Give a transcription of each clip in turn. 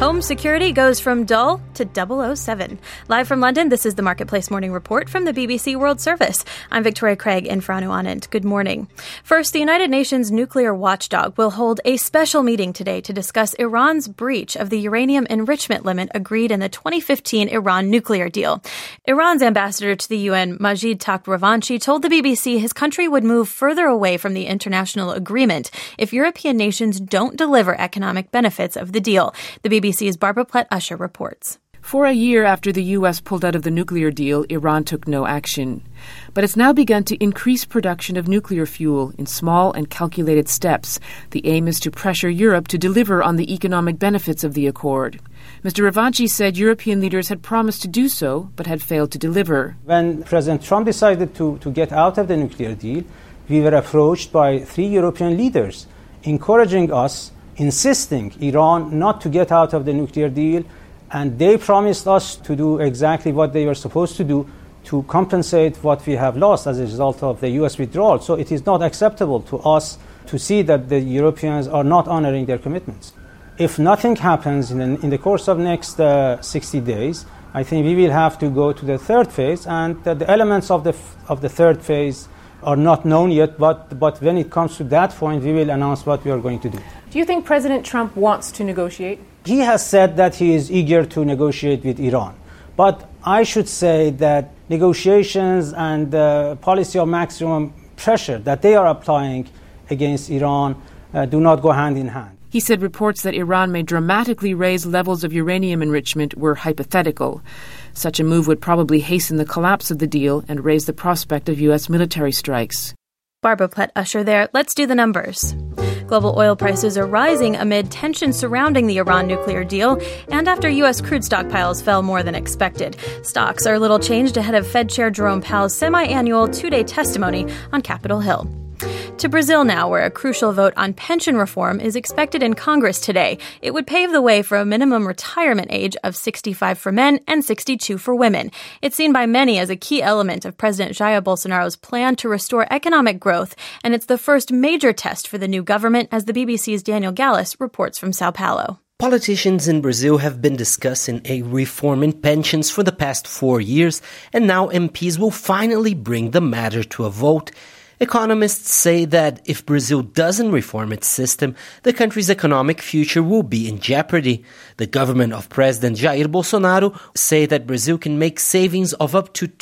Home security goes from dull to 007. Live from London, this is the Marketplace Morning Report from the BBC World Service. I'm Victoria Craig in for Anu Anand. Good morning. First, the United Nations nuclear watchdog will hold a special meeting today to discuss Iran's breach of the uranium enrichment limit agreed in the 2015 Iran nuclear deal. Iran's ambassador to the UN, Majid Takhtravanchi, told the BBC his country would move further away from the international agreement if European nations don't deliver economic benefits of the deal. The BBC's Barbara Plett-Usher reports. For a year after the U.S. pulled out of the nuclear deal, Iran took no action. But it's now begun to increase production of nuclear fuel in small and calculated steps. The aim is to pressure Europe to deliver on the economic benefits of the accord. Mr. Ravanchi said European leaders had promised to do so, but had failed to deliver. When President Trump decided to get out of the nuclear deal, we were approached by 3 European leaders, encouraging us, insisting Iran not to get out of the nuclear deal, and they promised us to do exactly what they were supposed to do to compensate what we have lost as a result of the U.S. withdrawal. So it is not acceptable to us to see that the Europeans are not honoring their commitments. If nothing happens in the course of next 60 days, I think we will have to go to the third phase, and the elements of the third phase are not known yet, but when it comes to that point, we will announce what we are going to do. Do you think President Trump wants to negotiate? He has said that he is eager to negotiate with Iran. But I should say that negotiations and the policy of maximum pressure that they are applying against Iran do not go hand in hand. He said reports that Iran may dramatically raise levels of uranium enrichment were hypothetical. Such a move would probably hasten the collapse of the deal and raise the prospect of U.S. military strikes. Barbara Plett-Usher there. Let's do the numbers. Global oil prices are rising amid tensions surrounding the Iran nuclear deal and after U.S. crude stockpiles fell more than expected. Stocks are a little changed ahead of Fed Chair Jerome Powell's semi-annual 2-day testimony on Capitol Hill. To Brazil now, where a crucial vote on pension reform is expected in Congress today. It would pave the way for a minimum retirement age of 65 for men and 62 for women. It's seen by many as a key element of President Jair Bolsonaro's plan to restore economic growth, and it's the first major test for the new government, as the BBC's Daniel Gallis reports from Sao Paulo. Politicians in Brazil have been discussing a reform in pensions for the past 4 years, and now MPs will finally bring the matter to a vote. Economists say that if Brazil doesn't reform its system, the country's economic future will be in jeopardy. The government of President Jair Bolsonaro say that Brazil can make savings of up to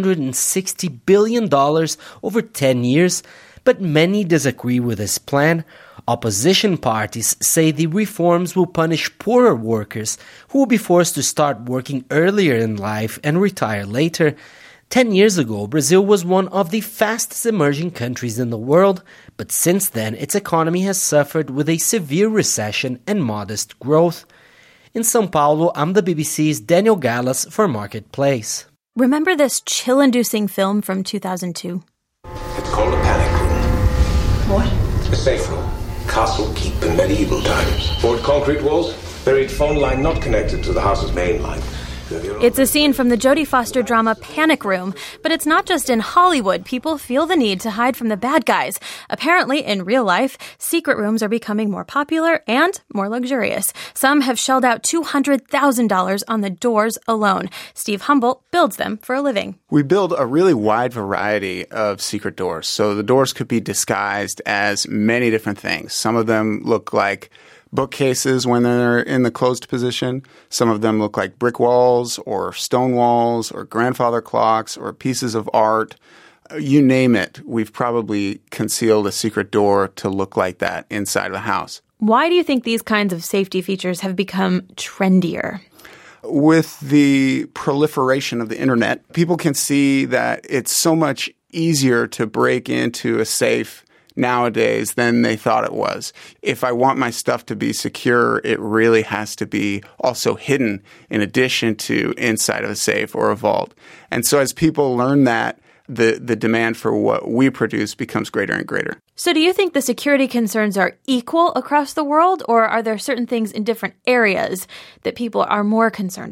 $260 billion over 10 years, but many disagree with this plan. Opposition parties say the reforms will punish poorer workers who will be forced to start working earlier in life and retire later. 10 years ago, Brazil was one of the fastest emerging countries in the world, but since then its economy has suffered with a severe recession and modest growth. In São Paulo, I'm the BBC's Daniel Gallis for Marketplace. Remember this chill-inducing film from 2002? It's called a panic room. What? A safe room. Castle keep in medieval times. Poured concrete walls, buried phone line not connected to the house's main line. It's a scene from the Jodie Foster drama Panic Room, but it's not just in Hollywood. People feel the need to hide from the bad guys. Apparently, in real life, secret rooms are becoming more popular and more luxurious. Some have shelled out $200,000 on the doors alone. Steve Humboldt builds them for a living. We build a really wide variety of secret doors. So the doors could be disguised as many different things. Some of them look like bookcases when they're in the closed position. Some of them look like brick walls or stone walls or grandfather clocks or pieces of art. You name it, we've probably concealed a secret door to look like that inside of a house. Why do you think these kinds of safety features have become trendier? With the proliferation of the internet, people can see that it's so much easier to break into a safe nowadays than they thought it was. If I want my stuff to be secure, it really has to be also hidden in addition to inside of a safe or a vault. And so as people learn that, the demand for what we produce becomes greater and greater. So do you think the security concerns are equal across the world, or are there certain things in different areas that people are more concerned about?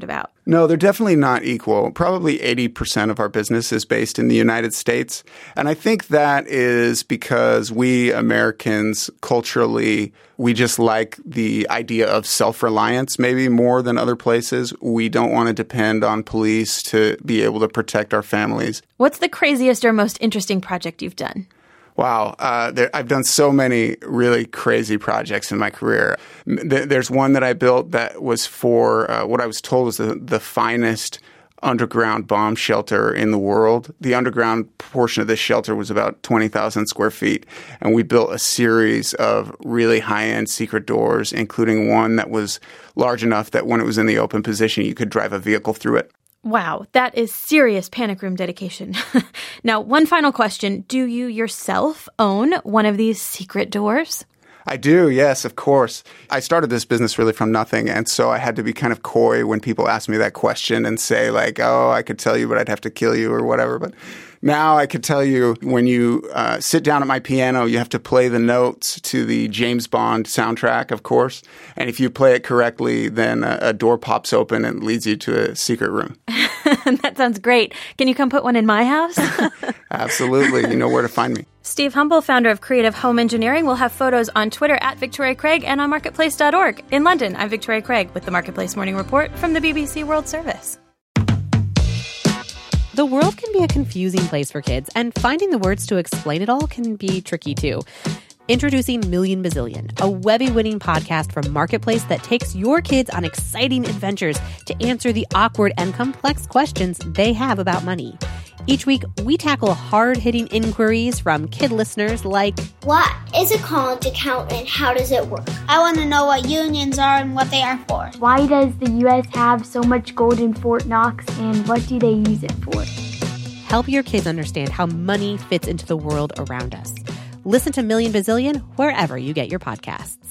No, they're definitely not equal. Probably 80% of our business is based in the United States. And I think that is because we Americans culturally, we just like the idea of self-reliance maybe more than other places. We don't want to depend on police to be able to protect our families. What's the craziest or most interesting project you've done? Wow. I've done so many really crazy projects in my career. There's one that I built that was for what I was told was the finest underground bomb shelter in the world. The underground portion of this shelter was about 20,000 square feet. And we built a series of really high-end secret doors, including one that was large enough that when it was in the open position, you could drive a vehicle through it. Wow, that is serious panic room dedication. Now, one final question. Do you yourself own one of these secret doors? I do, yes, of course. I started this business really from nothing, and so I had to be kind of coy when people ask me that question and say like, oh, I could tell you, but I'd have to kill you or whatever. But now I could tell you when you sit down at my piano, you have to play the notes to the James Bond soundtrack, of course. And if you play it correctly, then a door pops open and leads you to a secret room. That sounds great. Can you come put one in my house? Absolutely. You know where to find me. Steve Humble, founder of Creative Home Engineering, will have photos on Twitter at Victoria Craig and on marketplace.org. In London, I'm Victoria Craig with the Marketplace Morning Report from the BBC World Service. The world can be a confusing place for kids, and finding the words to explain it all can be tricky too. Introducing Million Bazillion, a Webby-winning podcast from Marketplace that takes your kids on exciting adventures to answer the awkward and complex questions they have about money. Each week, we tackle hard-hitting inquiries from kid listeners like, what is a college account and how does it work? I want to know what unions are and what they are for. Why does the U.S. have so much gold in Fort Knox and what do they use it for? Help your kids understand how money fits into the world around us. Listen to Million Bazillion wherever you get your podcasts.